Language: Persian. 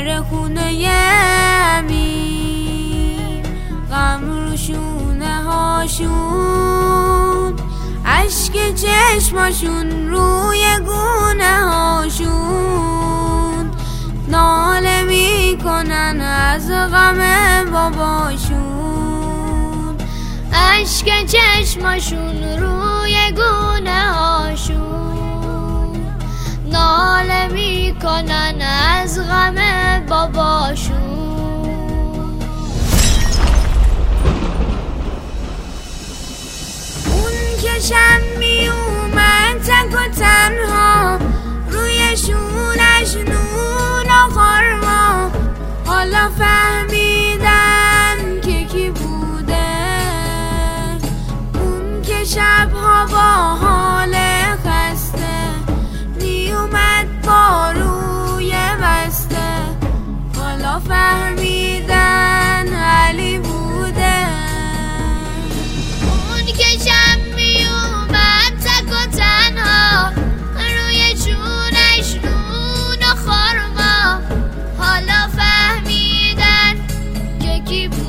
میره خونه امیر، غم رو شونه هاشون، اشک چشماشون روی گونه هاشون، ناله میکنن از غم باباشون، اشک چشماشون روی گونه هاشون، ناله میکنن از غم باباشون. اون که شب میومد تک و تنها، روی شونش نون و خرما، حالا فهمیدن که کی بوده. اون که شبها با حال خسته میومد با روی بسته، حالا فهمیدن علی بوده. اون که شب میومد تک و تنها، روی چونش نون و خرما، حالا فهمیدن که کی بود.